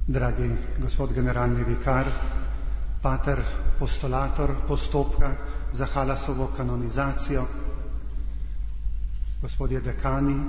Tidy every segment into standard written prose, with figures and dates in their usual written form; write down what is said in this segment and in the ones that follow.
Dragi gospod generalni vikar, pater postulator postopka za Halasovo kanonizacijo, gospodje dekani,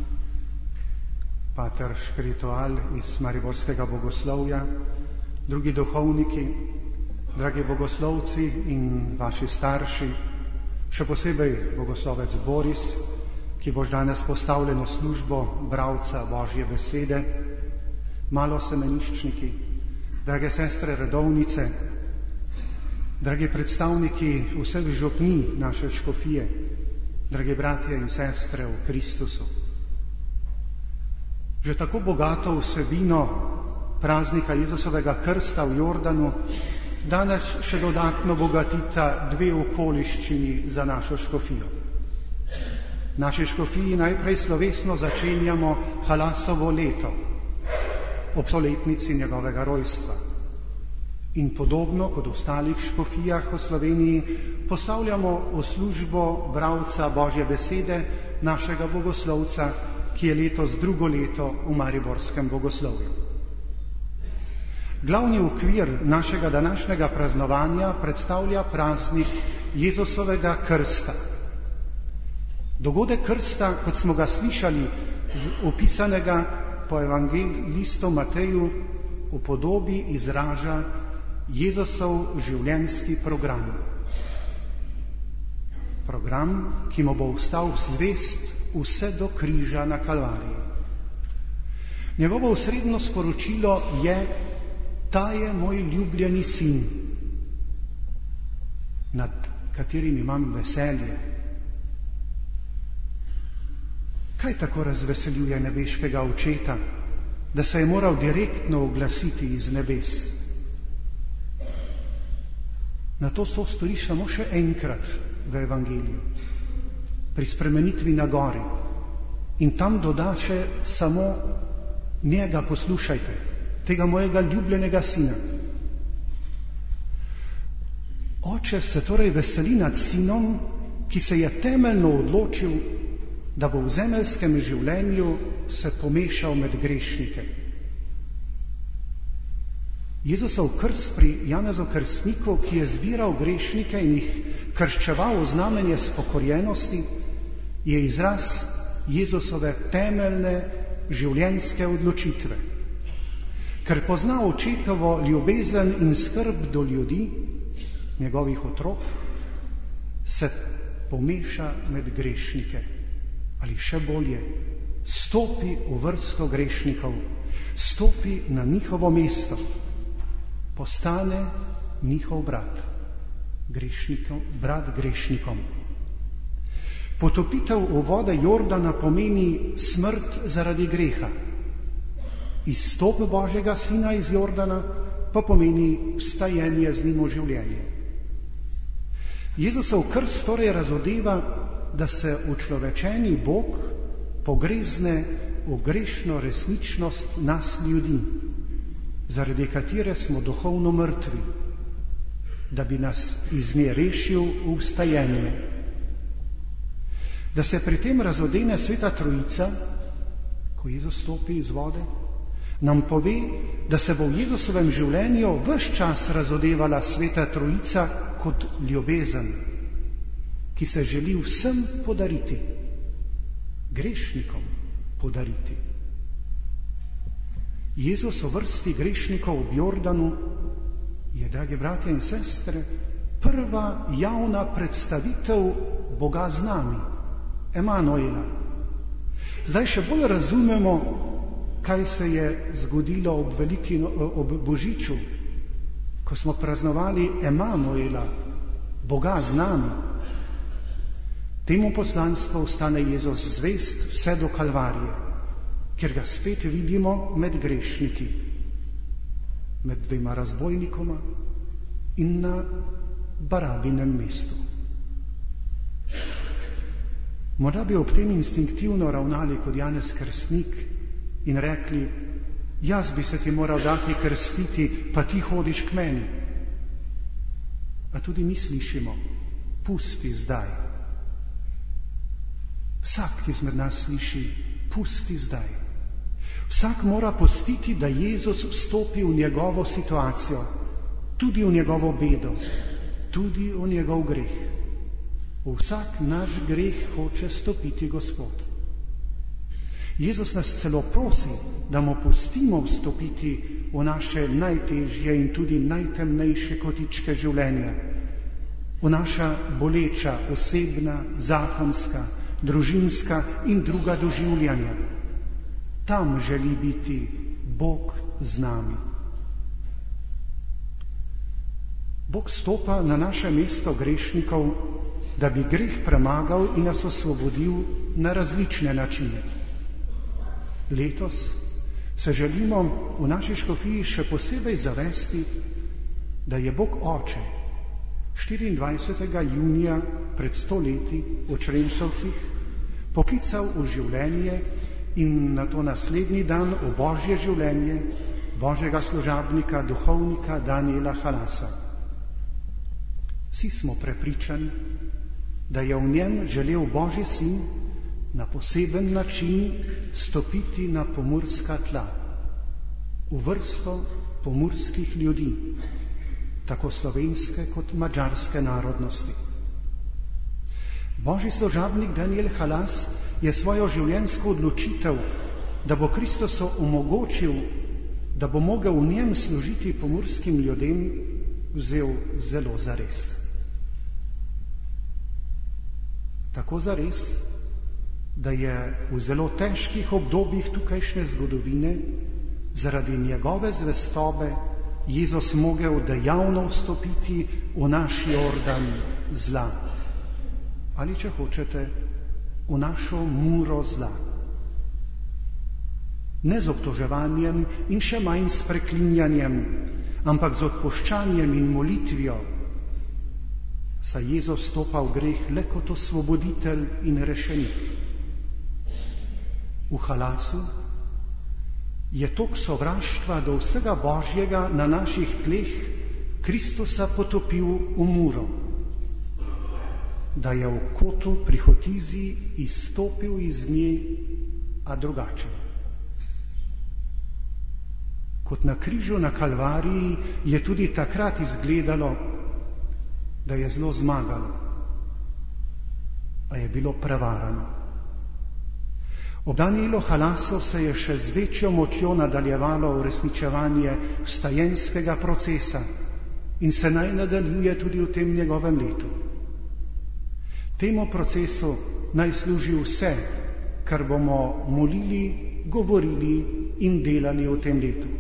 pater špiritual iz Mariborskega bogoslovja, drugi duhovniki, dragi bogoslovci in vaši starši, še posebej bogoslovec Boris, ki boš danes postavljen v službo bralca Božje besede, malo semeniščniki, drage sestre redovnice, dragi predstavniki vseh župnij naše škofije, dragi bratje in sestre v Kristusu. Že tako bogato vsebino praznika Jezusovega krsta v Jordanu danes še dodatno bogatita dve okoliščini za našo škofijo. V naši škofiji najprej slovesno začenjamo Halasovo leto, ob stoletnici njegovega rojstva. In podobno kot v ostalih škofijah v Sloveniji postavljamo v službo bralca Božje besede našega bogoslovca, ki je letos drugo leto v Mariborskem bogoslovju. Glavni okvir našega današnjega praznovanja predstavlja praznik Jezusovega krsta. Dogodek krsta, kot smo ga slišali, opisanega po evangelistu Mateju, v podobi izraža Jezusov življenjski program. Program, ki mu bo ostal zvest vse do križa na Kalvariji. Njegovo osrednjo sporočilo je: ta je moj ljubljeni sin, nad katerim imam veselje. Kaj tako razveseljuje nebeškega očeta, da se je moral direktno oglasiti iz nebes? Na to stori samo še enkrat v evangeliju, pri spremenitvi na gori, in tam doda še samo: njega poslušajte, tega mojega ljubljenega sina. Oče se torej veseli nad sinom, ki se je temeljno odločil, da bo v zemeljskem življenju se pomešal med grešnike. Jezusov krst pri Janezu Krstniku, ki je zbiral grešnike in jih krščeval v znamenje spokorjenosti, je izraz Jezusove temeljne življenjske odločitve. Ker pozna očetovo ljubezen in skrb do ljudi, njegovih otrok, se pomeša med grešnike. Ali še bolje, stopi v vrsto grešnikov, stopi na njihovo mesto, postane njihov brat, brat grešnikom. Potopitev v vode Jordana pomeni smrt zaradi greha. Izstop Božjega sina iz Jordana pa pomeni vstajenje z njim v življenje. Jezusov krst torej razodeva, da se učlovečeni Bog pogrezne v grešno resničnost nas ljudi, zaradi katere smo duhovno mrtvi, da bi nas iz nje rešil v vstajenje. Da se pri tem razodene Sveta Trojica, ko Jezus stopi iz vode, nam pove, da se bo v Jezusovem življenju ves čas razodevala Sveta Trojica kot ljubezen, ki se želi vsem podariti, grešnikom podariti. Jezus v vrsti grešnikov ob Jordanu je, dragi bratje in sestre, prva javna predstavitev Boga z nami, Emanuela. Zdaj še bolj razumemo, kaj se je zgodilo ob Božiču, ko smo praznovali Emanuela, Boga z nami. Temu poslanstvu ostane Jezus zvest vse do Kalvarije, kjer ga spet vidimo med grešniki, med dvema razbojnikoma in na Barabinem mestu. Morda bi ob tem instinktivno ravnali kot Janez Krstnik in rekli: jaz bi se ti moral dati krstiti, pa ti hodiš k meni. A tudi mi slišimo: pusti zdaj. Vsak izmed nas sliši: pusti zdaj. Vsak mora pustiti, da Jezus vstopi v njegovo situacijo, tudi v njegovo bedo, tudi v njegov greh. V vsak naš greh hoče stopiti Gospod. Jezus nas celo prosi, da mu pustimo vstopiti v naše najtežje in tudi najtemnejše kotičke življenja, v naša boleča, osebna, zakonska, družinska in druga doživljanja. Tam želi biti Bog z nami. Bog stopa na naše mesto grešnikov, da bi greh premagal in nas osvobodil na različne načine. Letos se želimo v naši škofiji še posebej zavesti, da je Bog Oče 24. junija pred 100 leti v Črenšovcih poklical v življenje in na to naslednji dan v Božje življenje Božjega služabnika, duhovnika Daniela Halasa. Vsi smo prepričani, da je v njem želel Božji sin na poseben način stopiti na pomurska tla, v vrsto pomurskih ljudi, tako slovenske kot madžarske narodnosti. Božji služabnik Daniel Halas je svojo življenjsko odločitev, da bo Kristosu omogočil, da bo mogel v njem služiti pomurskim ljudem, vzel zelo zares. Tako zares, da je v zelo težkih obdobjih tukajšnje zgodovine zaradi njegove zvestobe Jezus mogel dejavno vstopiti v naš Jordan zla. Ali, če hočete, v našo muro zla. Ne z obtoževanjem in še manj s preklinjanjem, ampak z odpuščanjem in molitvijo, saj Jezus vstopa v greh le kot osvoboditelj in rešenik. V Halasu je tok sovraštva do vsega Božjega na naših tleh Kristusa potopil v muro, da je v kotu pri Hotizi izstopil iz nje, a drugače. Kot na križu na Kalvariji je tudi takrat izgledalo, da je zlo zmagalo, a je bilo prevarano. Ob Danielu Halasu se je še z večjo močjo nadaljevalo uresničevanje vstajenskega procesa in se naj nadaljuje tudi v tem njegovem letu. Temu procesu naj služi vse, kar bomo molili, govorili in delali v tem letu.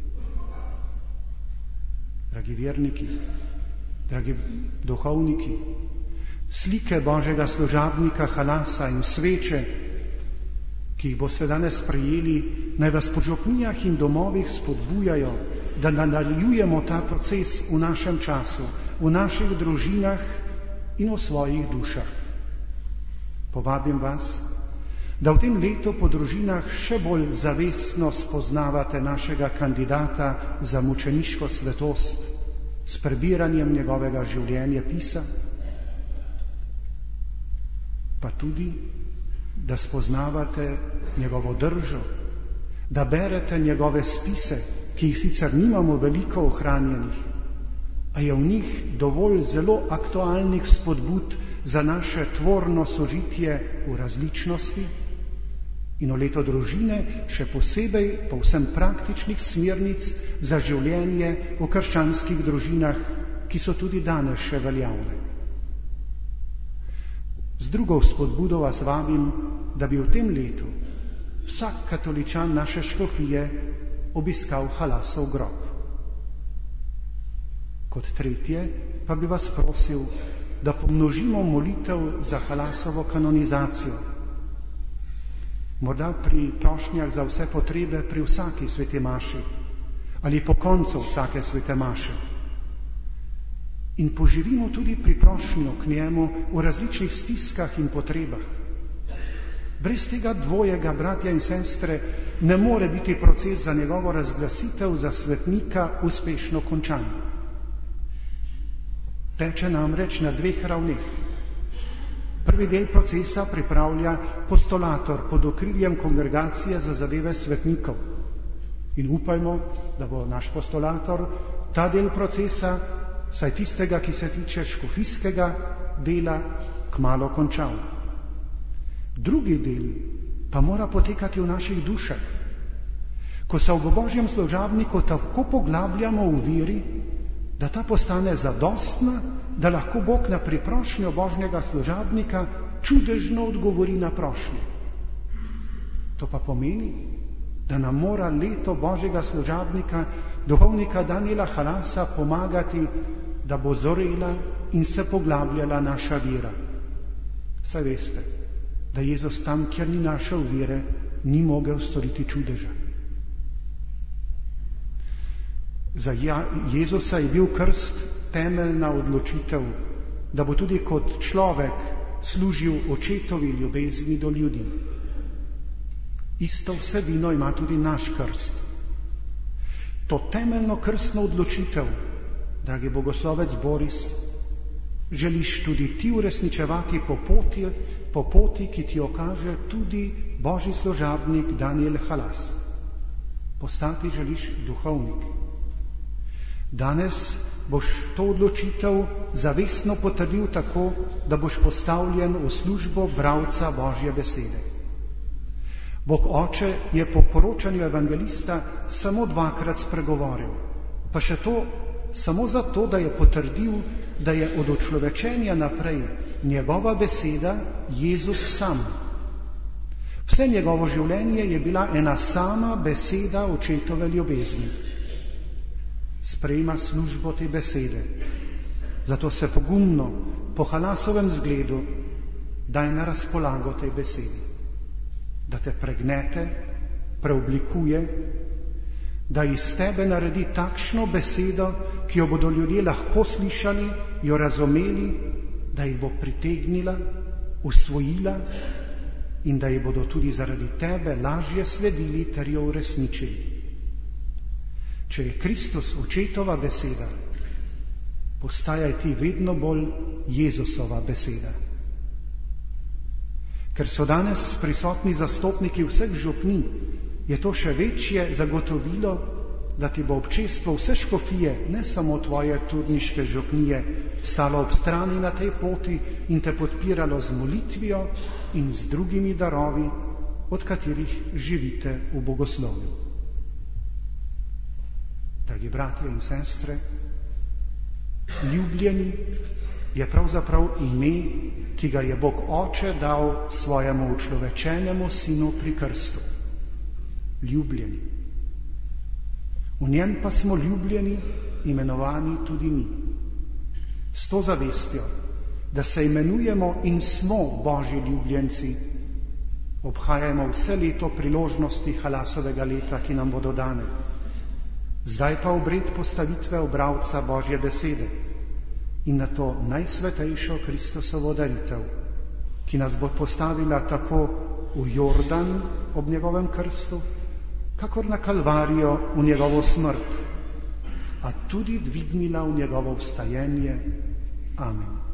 Dragi verniki, dragi duhovniki, slike Božjega služabnika Halasa in sveče, ki jih boste danes prejeli, naj vas po župnijah in domovih spodbujajo, da nadaljujemo ta proces v našem času, v naših družinah in v svojih dušah. Povabim vas, da v tem letu po družinah še bolj zavestno spoznavate našega kandidata za mučeniško svetost s prebiranjem njegovega življenja pisa, pa tudi da spoznavate njegovo držo, da berete njegove spise, ki jih sicer nimamo veliko ohranjenih, a je v njih dovolj zelo aktualnih spodbud za naše tvorno sožitje v različnosti in v leto družine še posebej povsem praktičnih smernic za življenje v krščanskih družinah, ki so tudi danes še veljavne. Z drugo spodbudo vas vabim, da bi v tem letu vsak katoličan naše škofije obiskal Halasov grob. Kot tretje pa bi vas prosil, da pomnožimo molitev za Halasovo kanonizacijo. Morda pri prošnjah za vse potrebe pri vsaki sveti maši ali po koncu vsake svete maše. In poživimo tudi priprošnjo k njemu v različnih stiskah in potrebah. Brez tega dvojega, bratja in sestre, ne more biti proces za njegovo razglasitev za svetnika uspešno končan. Teče namreč na dveh ravneh. Prvi del procesa pripravlja postulator pod okriljem kongregacije za zadeve svetnikov. In upajmo, da bo naš postulator ta del procesa, saj tistega, ki se tiče škofijskega dela, kmalu končal. Drugi del pa mora potekati v naših dušah. Ko se v Božjem služabniku tako poglabljamo v veri, da ta postane zadostna, da lahko Bog na priprošnjo Božjega služabnika čudežno odgovori na prošnjo. To pa pomeni, da nam mora leto Božjega služabnika, duhovnika Daniela Halasa, pomagati, da bo zorela in se poglabljala naša vera. Saj veste, da Jezus tam, kjer ni našel vere, ni mogel storiti čudeža. Za Jezusa je bil krst temeljna odločitev, da bo tudi kot človek služil očetovi ljubezni do ljudi. Isto vsebino ima tudi naš krst. To temeljno krstno odločitev, dragi bogoslovec Boris, želiš tudi ti uresničevati po poti, ki ti jo kaže tudi Božji služabnik Daniel Halas. Postati želiš duhovnik. Danes boš to odločitev zavestno potrdil tako, da boš postavljen v službo bralca Božje besede. Bog Oče je po poročanju evangelista samo 2-krat spregovoril, pa še to samo zato, da je potrdil, da je od očlovečenja naprej njegova beseda Jezus sam. Vse njegovo življenje je bila ena sama beseda očetove ljubezni. Sprejema službo te besede. Zato se pogumno, po Halasovem zgledu, daj na razpolago tej besedi. Da te pregnete, preoblikuje, da iz tebe naredi takšno besedo, ki jo bodo ljudje lahko slišali, jo razumeli, da jih bo pritegnila, usvojila in da jih bodo tudi zaradi tebe lažje sledili ter jo uresničili. Če je Kristus očetova beseda, postajaj ti vedno bolj Jezusova beseda. Ker so danes prisotni zastopniki vseh župnij, je to še večje zagotovilo, da ti bo občestvo vse škofije, ne samo tvoje turniške župnije, stalo ob strani na tej poti in te podpiralo z molitvijo in z drugimi darovi, od katerih živite v bogoslovju. Dragi bratje in sestre, ljubljeni je pravzaprav ime, ki ga je Bog Oče dal svojemu učlovečenemu sinu pri krstu. Ljubljeni. V njem pa smo ljubljeni, imenovani tudi mi. S to zavestjo, da se imenujemo in smo Božji ljubljenci, obhajamo vse leto priložnosti Halasovega leta, ki nam bodo dane. Zdaj pa obred postavitve obravca Božje besede in na to najsvetejšo Kristusovo daritev, ki nas bo postavila tako v Jordan ob njegovem krstu, kakor na Kalvarijo v njegovo smrt, a tudi dvignila v njegovo vstajenje. Amen.